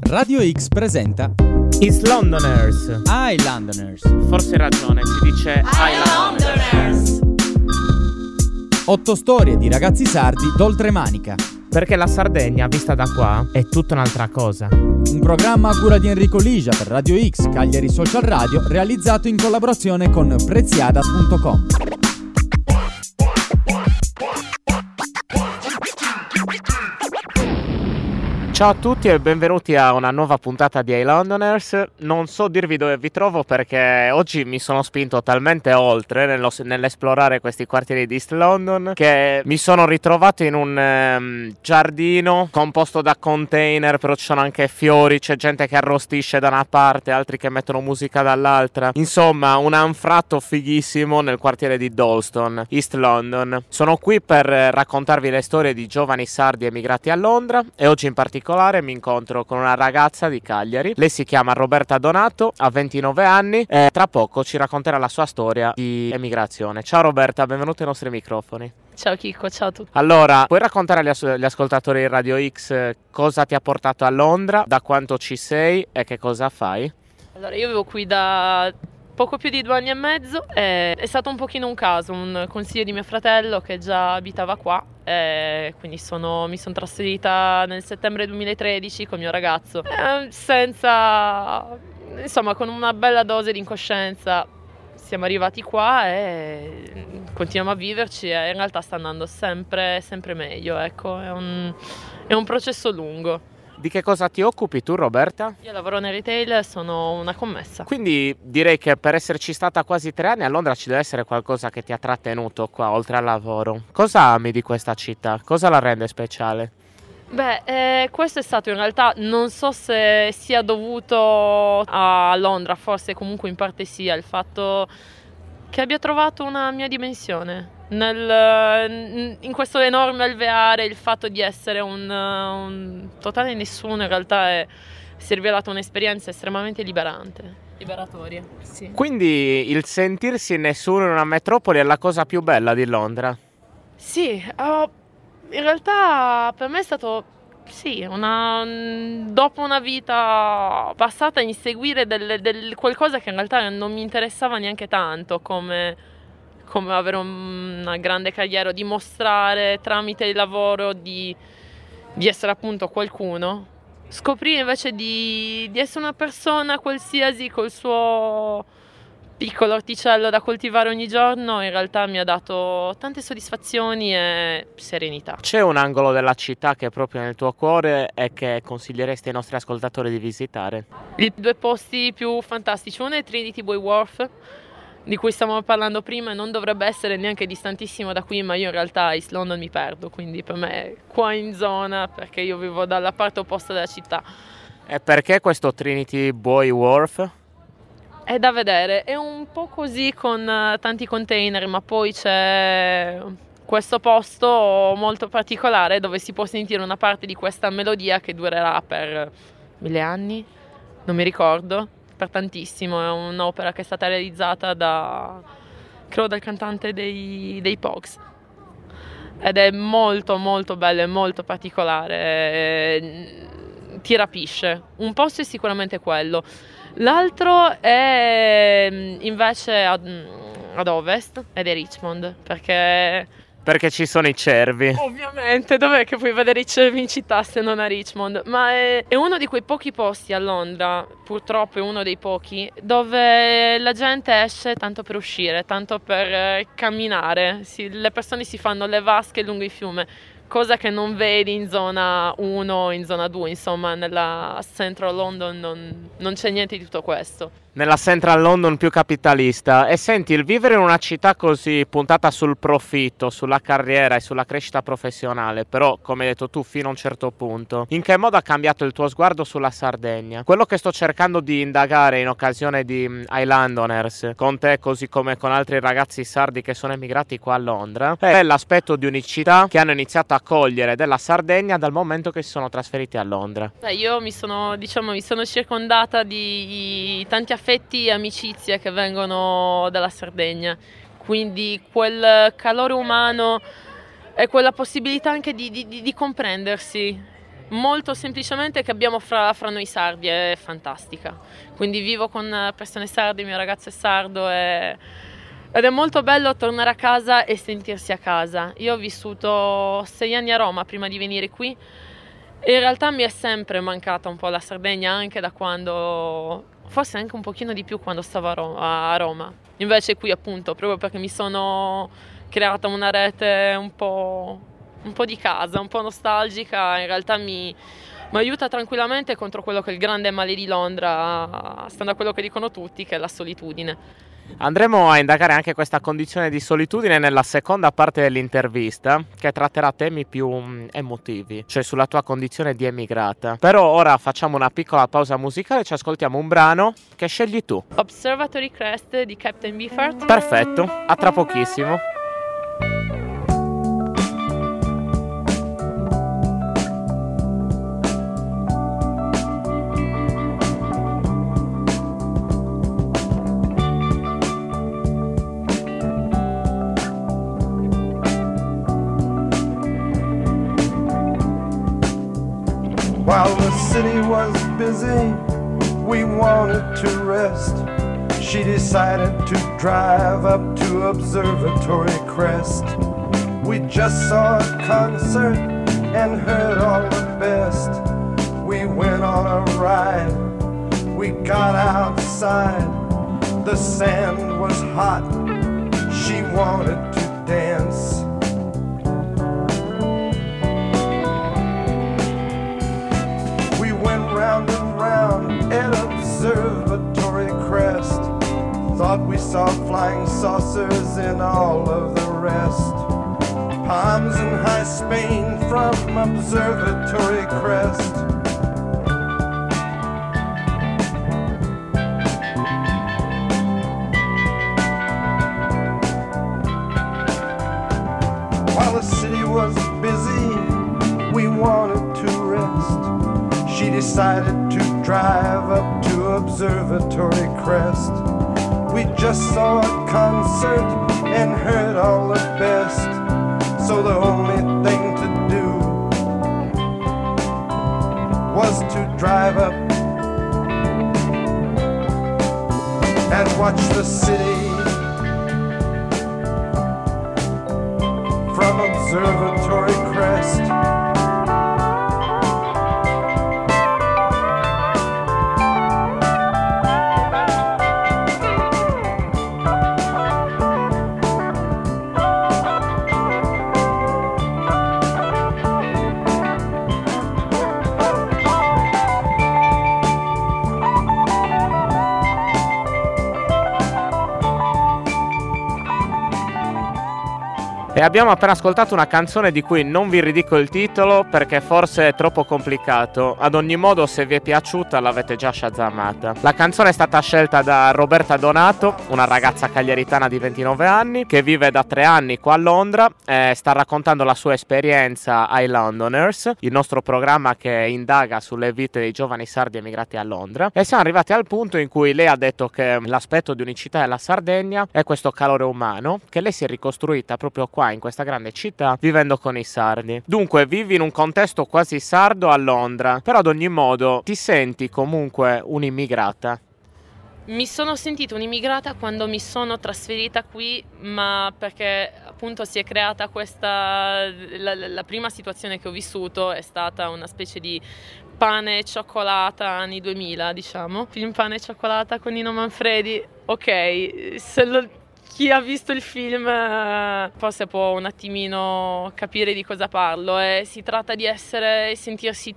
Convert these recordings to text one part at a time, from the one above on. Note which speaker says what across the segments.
Speaker 1: Radio X presenta
Speaker 2: East Londoners.
Speaker 1: Islanders.
Speaker 2: Forse hai ragione, si dice Islanders.
Speaker 1: 8 storie di ragazzi sardi d'oltremanica.
Speaker 2: Perché la Sardegna, vista da qua, è tutta un'altra cosa.
Speaker 1: Un programma a cura di Enrico Ligia per Radio X, Cagliari Social Radio, realizzato in collaborazione con Preziadas.com.
Speaker 2: Ciao a tutti e benvenuti a una nuova puntata di Islanders. Non so dirvi dove vi trovo perché oggi mi sono spinto talmente oltre nell'esplorare questi quartieri di East London che mi sono ritrovato in un giardino composto da container, però ci sono anche fiori, c'è gente che arrostisce da una parte, altri che mettono musica dall'altra. Insomma, un anfratto fighissimo nel quartiere di Dalston, East London. Sono qui per raccontarvi le storie di giovani sardi emigrati a Londra e oggi in particolare mi incontro con una ragazza di Cagliari. Lei si chiama Roberta Donato, ha 29 anni e tra poco ci racconterà la sua storia di emigrazione. Ciao Roberta, benvenuta ai nostri microfoni.
Speaker 3: Ciao Chicco, ciao a tutti.
Speaker 2: Allora, puoi raccontare agli ascoltatori di Radio X cosa ti ha portato a Londra, da quanto ci sei e che cosa fai?
Speaker 3: Allora, io vivo qui da poco più di 2 anni e mezzo. È stato un pochino un caso, un consiglio di mio fratello che già abitava qua. Quindi mi sono trasferita nel settembre 2013 con mio ragazzo, con una bella dose di incoscienza siamo arrivati qua e continuiamo a viverci e in realtà sta andando sempre meglio, ecco, è un processo lungo.
Speaker 2: Di che cosa ti occupi tu, Roberta?
Speaker 3: Io lavoro nel retail, sono una commessa.
Speaker 2: Quindi direi che per esserci stata quasi 3 anni a Londra ci deve essere qualcosa che ti ha trattenuto qua, oltre al lavoro. Cosa ami di questa città? Cosa la rende speciale?
Speaker 3: Questo è stato in realtà, non so se sia dovuto a Londra, forse comunque in parte sia, il fatto che abbia trovato una mia dimensione in questo enorme alveare, il fatto di essere un totale nessuno in realtà si è rivelato un'esperienza estremamente liberatoria. Sì.
Speaker 2: Quindi il sentirsi nessuno in una metropoli è la cosa più bella di Londra?
Speaker 3: Sì, in realtà per me è stato dopo una vita passata a inseguire qualcosa che in realtà non mi interessava neanche tanto, come avere una grande carriera, dimostrare tramite il lavoro di essere appunto qualcuno. Scoprire invece di essere una persona qualsiasi col suo piccolo orticello da coltivare ogni giorno, in realtà mi ha dato tante soddisfazioni e serenità.
Speaker 2: C'è un angolo della città che è proprio nel tuo cuore e che consiglieresti ai nostri ascoltatori di visitare?
Speaker 3: I 2 posti più fantastici, uno è Trinity Buoy Wharf, di cui stavamo parlando prima, e non dovrebbe essere neanche distantissimo da qui, ma io in realtà a East London mi perdo, quindi per me è qua in zona, perché io vivo dalla parte opposta della città.
Speaker 2: E perché questo Trinity Buoy Wharf?
Speaker 3: È da vedere, è un po' così con tanti container, ma poi c'è questo posto molto particolare dove si può sentire una parte di questa melodia che durerà per 1000 anni, non mi ricordo, per tantissimo. È un'opera che è stata realizzata credo dal cantante dei Pogues, ed è molto molto bello e molto particolare, ti rapisce. Un posto è sicuramente quello. L'altro è invece ad ovest ed è Richmond, perché
Speaker 2: ci sono i cervi.
Speaker 3: Ovviamente, dov'è che puoi vedere i cervi in città se non a Richmond? Ma è uno di quei pochi posti a Londra, purtroppo è uno dei pochi, dove la gente esce tanto per uscire, tanto per camminare. Le persone si fanno le vasche lungo il fiume, cosa che non vedi in zona 1, in zona 2, insomma nella Central London non c'è niente di tutto questo.
Speaker 2: Nella Central London più capitalista. E senti, il vivere in una città così puntata sul profitto, sulla carriera e sulla crescita professionale, però come hai detto tu fino a un certo punto, in che modo ha cambiato il tuo sguardo sulla Sardegna? Quello che sto cercando di indagare in occasione di Islanders con te, così come con altri ragazzi sardi che sono emigrati qua a Londra, è l'aspetto di unicità che hanno iniziato a cogliere della Sardegna dal momento che si sono trasferiti a Londra.
Speaker 3: Io mi sono circondata di tanti affetti e amicizie che vengono dalla Sardegna, quindi quel calore umano e quella possibilità anche di comprendersi molto semplicemente che abbiamo fra noi sardi, è fantastica. Quindi vivo con persone sarde, il mio ragazzo è sardo ed è molto bello tornare a casa e sentirsi a casa. Io ho vissuto 6 anni a Roma prima di venire qui e in realtà mi è sempre mancata un po' la Sardegna, anche da quando, forse anche un pochino di più quando stavo a Roma. Invece qui appunto, proprio perché mi sono creata una rete un po' di casa, un po' nostalgica, in realtà mi aiuta tranquillamente contro quello che è il grande male di Londra, stando a quello che dicono tutti, che è la solitudine.
Speaker 2: Andremo a indagare anche questa condizione di solitudine nella seconda parte dell'intervista, che tratterà temi più emotivi, cioè sulla tua condizione di emigrata. Però ora facciamo una piccola pausa musicale e ci ascoltiamo un brano che scegli tu.
Speaker 3: Observatory Crest di Captain Beefheart.
Speaker 2: Perfetto, a tra pochissimo.
Speaker 4: While the city was busy, we wanted to rest. She decided to drive up to Observatory Crest. We just saw a concert and heard all the best. We went on a ride, we got outside. The sand was hot, she wanted to dance. Round and round at Observatory Crest. Thought we saw flying saucers in all of the rest. Palms in high Spain from Observatory Crest. While the city was busy, we wanted to rest. She decided to drive up to Observatory Crest. We just saw a concert and heard all the best. So the only thing to do was to drive up and watch the city from Observatory Crest.
Speaker 2: E abbiamo appena ascoltato una canzone di cui non vi ridico il titolo perché forse è troppo complicato. Ad ogni modo, se vi è piaciuta l'avete già shazzamata. La canzone è stata scelta da Roberta Donato, una ragazza cagliaritana di 29 anni che vive da 3 anni qua a Londra e sta raccontando la sua esperienza ai Londoners, il nostro programma che indaga sulle vite dei giovani sardi emigrati a Londra. E siamo arrivati al punto in cui lei ha detto che l'aspetto di unicità della Sardegna è questo calore umano che lei si è ricostruita proprio qua in questa grande città vivendo con i sardi. Dunque vivi in un contesto quasi sardo a Londra, però ad ogni modo ti senti comunque un'immigrata.
Speaker 3: Mi sono sentita un'immigrata quando mi sono trasferita qui, ma perché appunto si è creata questa, la prima situazione che ho vissuto è stata una specie di pane e cioccolata anni 2000, diciamo. Film Pane e cioccolata con Nino Manfredi. Ok, chi ha visto il film forse può un attimino capire di cosa parlo. Si tratta di sentirsi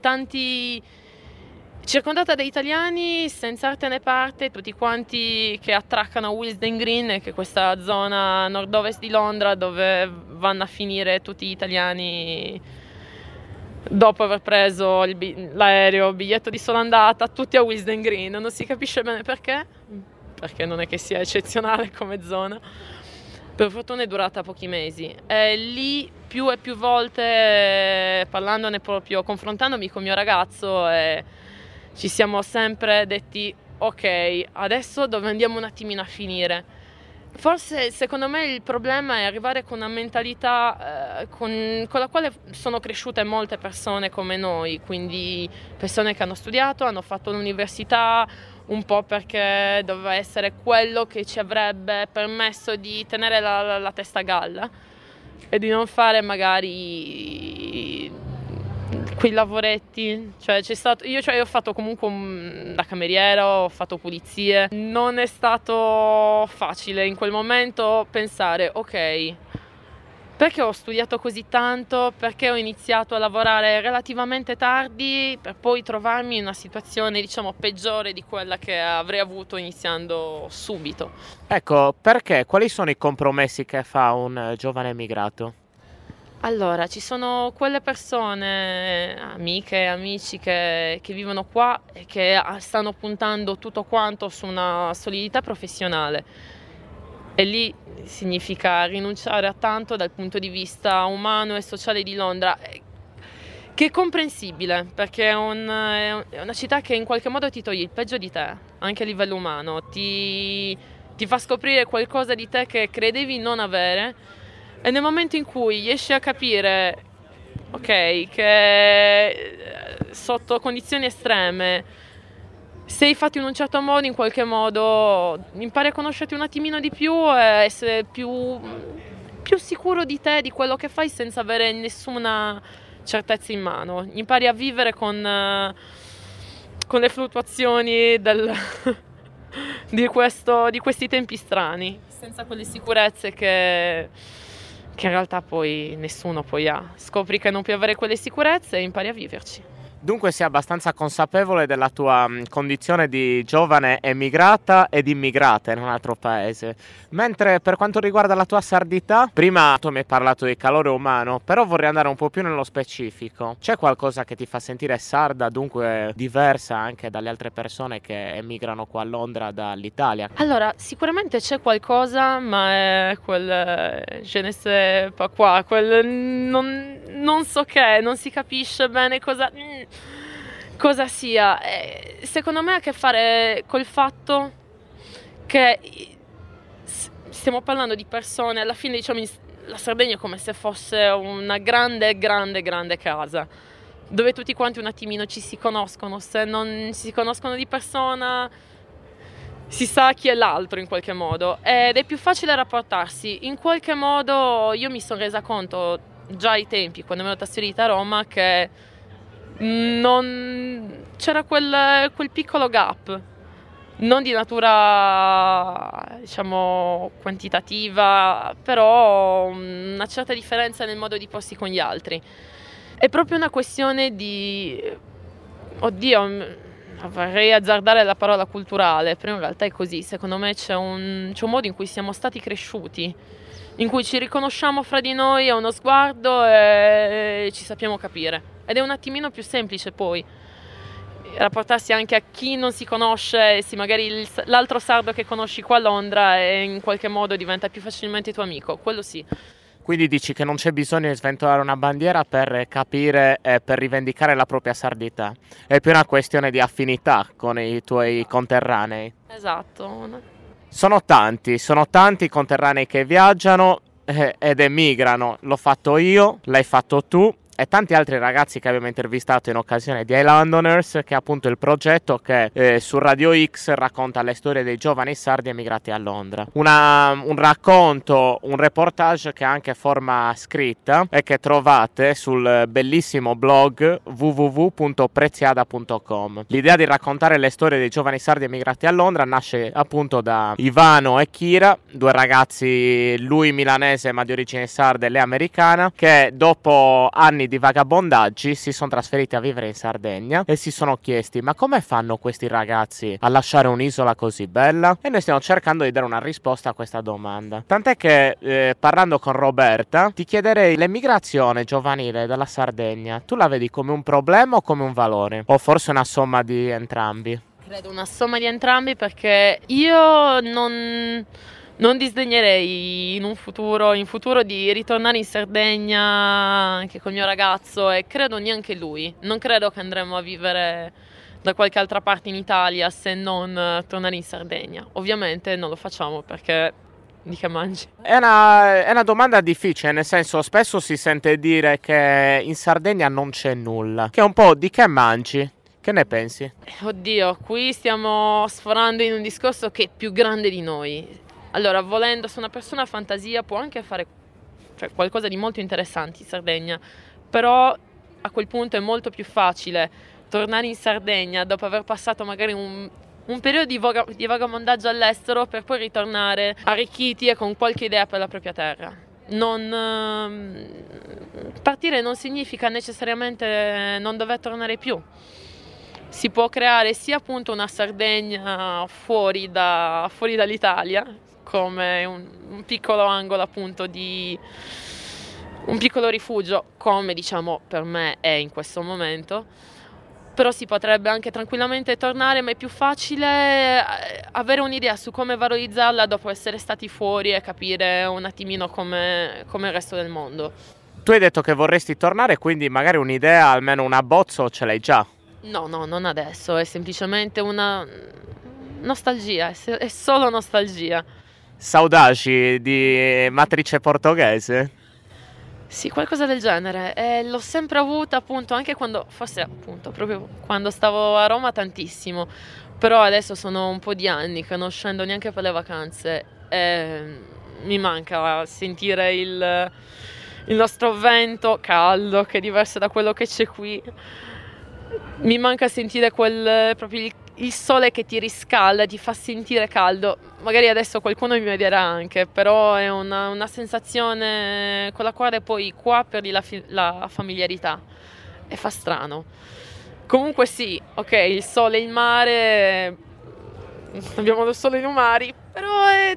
Speaker 3: circondata da italiani senza arte né parte, tutti quanti che attraccano a Willesden Green, che è questa zona nord-ovest di Londra dove vanno a finire tutti gli italiani dopo aver preso l'aereo, biglietto di sola andata, tutti a Willesden Green. Non si capisce bene perché non è che sia eccezionale come zona. Per fortuna è durata pochi mesi. Lì più e più volte, parlandone proprio, confrontandomi con mio ragazzo, ci siamo sempre detti ok, adesso dove andiamo un attimino a finire? Forse secondo me il problema è arrivare con una mentalità con la quale sono cresciute molte persone come noi, quindi persone che hanno studiato, hanno fatto l'università, un po' perché doveva essere quello che ci avrebbe permesso di tenere la testa a galla e di non fare magari quei lavoretti. Cioè io ho fatto comunque da cameriera, ho fatto pulizie. Non è stato facile in quel momento pensare ok, perché ho studiato così tanto, perché ho iniziato a lavorare relativamente tardi per poi trovarmi in una situazione diciamo peggiore di quella che avrei avuto iniziando subito.
Speaker 2: Ecco, perché? Quali sono i compromessi che fa un giovane emigrato?
Speaker 3: Allora, ci sono quelle persone, amiche e amici che vivono qua e che stanno puntando tutto quanto su una solidità professionale. E lì significa rinunciare a tanto dal punto di vista umano e sociale di Londra, che è comprensibile, perché è una città che in qualche modo ti toglie il peggio di te, anche a livello umano, ti fa scoprire qualcosa di te che credevi non avere. E nel momento in cui riesci a capire, ok, che sotto condizioni estreme sei fatti in un certo modo, in qualche modo impari a conoscerti un attimino di più e essere più sicuro di te, di quello che fai, senza avere nessuna certezza in mano. Impari a vivere con le fluttuazioni di questi tempi strani, senza quelle sicurezze che in realtà poi nessuno poi ha. Scopri che non puoi avere quelle sicurezze e impari a viverci.
Speaker 2: Dunque sei abbastanza consapevole della tua condizione di giovane emigrata ed immigrata in un altro paese. Mentre per quanto riguarda la tua sardità, prima tu mi hai parlato di calore umano, però vorrei andare un po' più nello specifico. C'è qualcosa che ti fa sentire sarda, dunque diversa anche dalle altre persone che emigrano qua a Londra dall'Italia?
Speaker 3: Allora, sicuramente c'è qualcosa, ma è quel je ne sais pas quoi, quel non so che, non si capisce bene cosa sia. Secondo me ha a che fare col fatto che stiamo parlando di persone, alla fine diciamo la Sardegna è come se fosse una grande casa, dove tutti quanti un attimino ci si conoscono, se non si conoscono di persona si sa chi è l'altro in qualche modo ed è più facile rapportarsi. In qualche modo io mi sono resa conto già ai tempi, quando mi ero trasferita a Roma, che non c'era quel piccolo gap, non di natura diciamo quantitativa, però una certa differenza nel modo di porsi con gli altri. È proprio una questione di oddio, vorrei azzardare la parola culturale, però in realtà è così. Secondo me c'è un modo in cui siamo stati cresciuti, in cui ci riconosciamo fra di noi a uno sguardo e ci sappiamo capire. Ed è un attimino più semplice poi rapportarsi anche a chi non si conosce, se magari l'altro sardo che conosci qua a Londra e in qualche modo diventa più facilmente tuo amico, quello sì.
Speaker 2: Quindi dici che non c'è bisogno di sventolare una bandiera per capire e per rivendicare la propria sardità, è più una questione di affinità con i tuoi conterranei.
Speaker 3: Esatto.
Speaker 2: Sono tanti i conterranei che viaggiano ed emigrano. L'ho fatto io, l'hai fatto tu e tanti altri ragazzi che abbiamo intervistato in occasione di iLondoners, che è appunto il progetto che su Radio X racconta le storie dei giovani sardi emigrati a Londra. Un racconto, un reportage che ha anche forma scritta e che trovate sul bellissimo blog www.preziada.com. L'idea di raccontare le storie dei giovani sardi emigrati a Londra nasce appunto da Ivano e Kira, due ragazzi, lui milanese ma di origine sarda e lei americana, che dopo anni di vagabondaggi si sono trasferiti a vivere in Sardegna e si sono chiesti: ma come fanno questi ragazzi a lasciare un'isola così bella? E noi stiamo cercando di dare una risposta a questa domanda, tant'è che parlando con Roberta ti chiederei: l'emigrazione giovanile dalla Sardegna tu la vedi come un problema o come un valore? O forse una somma di entrambi?
Speaker 3: Credo una somma di entrambi, perché io non disdegnerei in futuro di ritornare in Sardegna anche col mio ragazzo, e credo neanche lui. Non credo che andremo a vivere da qualche altra parte in Italia se non tornare in Sardegna. Ovviamente non lo facciamo perché Di che mangi?
Speaker 2: È una domanda difficile, nel senso spesso si sente dire che in Sardegna non c'è nulla, che è un po' di che mangi. Che ne pensi?
Speaker 3: Oddio, qui stiamo sforando in un discorso che è più grande di noi. Allora, volendo, se una persona ha fantasia può anche fare qualcosa di molto interessante in Sardegna, però a quel punto è molto più facile tornare in Sardegna dopo aver passato magari un periodo di vagamondaggio all'estero per poi ritornare arricchiti e con qualche idea per la propria terra. Partire non significa necessariamente non dover tornare più. Si può creare sia appunto una Sardegna fuori dall'Italia, come un piccolo angolo appunto un piccolo rifugio, come diciamo per me è in questo momento, però si potrebbe anche tranquillamente tornare, ma è più facile avere un'idea su come valorizzarla dopo essere stati fuori e capire un attimino come il resto del mondo.
Speaker 2: Tu hai detto che vorresti tornare, quindi magari un'idea, almeno un abbozzo ce l'hai già?
Speaker 3: No, non adesso, è semplicemente una nostalgia, è solo nostalgia.
Speaker 2: Saudade di matrice portoghese?
Speaker 3: Sì, qualcosa del genere. L'ho sempre avuta appunto anche proprio quando stavo a Roma tantissimo. Però adesso sono un po' di anni che non scendo neanche per le vacanze. Mi manca sentire il nostro vento caldo, che è diverso da quello che c'è qui. Mi manca sentire proprio il sole che ti riscalda, ti fa sentire caldo. Magari adesso qualcuno mi vedrà anche, però è una sensazione con la quale poi qua perdi la familiarità e fa strano. Comunque sì, ok, il sole e il mare, abbiamo lo sole e i mari, però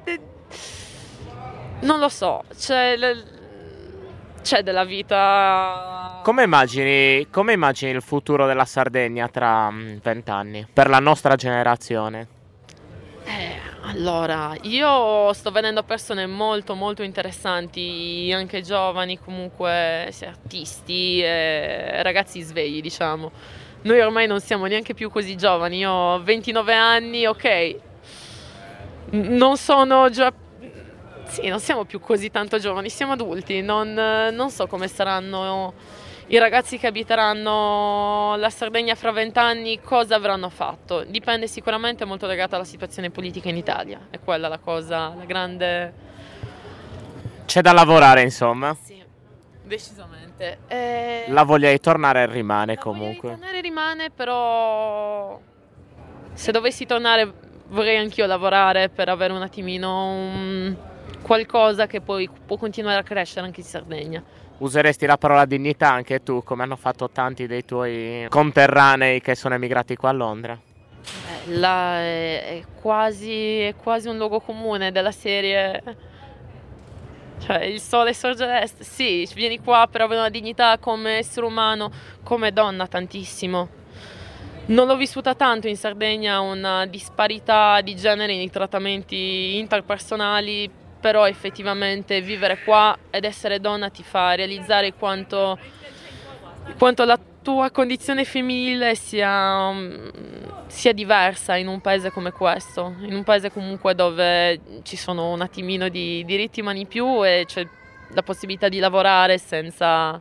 Speaker 3: non lo so, c'è della vita.
Speaker 2: Come immagini il futuro della Sardegna tra 20 anni, per la nostra generazione?
Speaker 3: Allora, io sto vedendo persone molto molto interessanti, anche giovani, comunque artisti, ragazzi svegli, diciamo. Noi ormai non siamo neanche più così giovani, io ho 29 anni, ok, non sono già. Sì, non siamo più così tanto giovani, siamo adulti, non so come saranno i ragazzi che abiteranno la Sardegna fra 20 anni, cosa avranno fatto. Dipende sicuramente, molto legato alla situazione politica in Italia, è quella la cosa, la grande.
Speaker 2: C'è da lavorare, insomma.
Speaker 3: Sì, decisamente.
Speaker 2: La voglia di tornare rimane comunque.
Speaker 3: La voglia di tornare rimane, però se dovessi tornare vorrei anch'io lavorare per avere un attimino qualcosa che poi può continuare a crescere anche in Sardegna.
Speaker 2: Useresti la parola dignità anche tu, come hanno fatto tanti dei tuoi conterranei che sono emigrati qua a Londra?
Speaker 3: Là è quasi un luogo comune della serie. Cioè, il sole sorge a est, sì, vieni qua per avere una dignità come essere umano, come donna tantissimo. Non l'ho vissuta tanto in Sardegna, una disparità di genere nei trattamenti interpersonali, però effettivamente vivere qua ed essere donna ti fa realizzare quanto la tua condizione femminile sia diversa in un paese come questo, in un paese comunque dove ci sono un attimino di diritti umani in più e c'è la possibilità di lavorare senza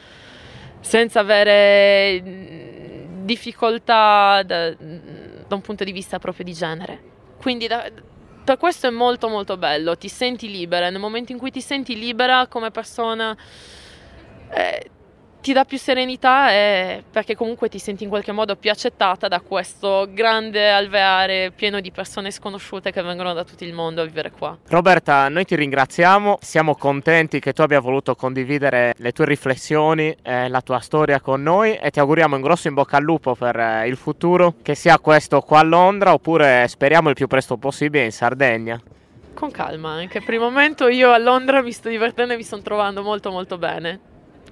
Speaker 3: avere difficoltà da un punto di vista proprio di genere. Quindi per questo è molto molto bello, ti senti libera, nel momento in cui ti senti libera come persona ti dà più serenità perché comunque ti senti in qualche modo più accettata da questo grande alveare pieno di persone sconosciute che vengono da tutto il mondo a vivere qua.
Speaker 2: Roberta, noi ti ringraziamo, siamo contenti che tu abbia voluto condividere le tue riflessioni e la tua storia con noi e ti auguriamo un grosso in bocca al lupo per il futuro, che sia questo qua a Londra oppure speriamo il più presto possibile in Sardegna.
Speaker 3: Con calma, anche per il momento io a Londra mi sto divertendo e mi sto trovando molto molto bene.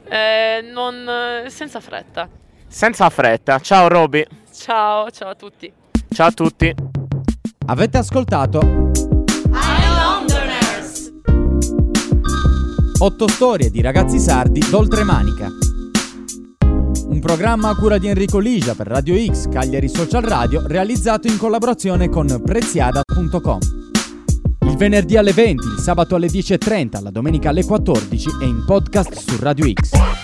Speaker 3: Senza fretta.
Speaker 2: Senza fretta. Ciao Roby.
Speaker 3: Ciao a tutti.
Speaker 2: Ciao a tutti.
Speaker 1: Avete ascoltato
Speaker 5: Islanders.
Speaker 1: 8 storie di ragazzi sardi d'oltremanica. Un programma a cura di Enrico Ligia per Radio X, Cagliari Social Radio, realizzato in collaborazione con Preziada.com. Il venerdì alle 20, il sabato alle 10:30, la domenica alle 14 e in podcast su Radio X.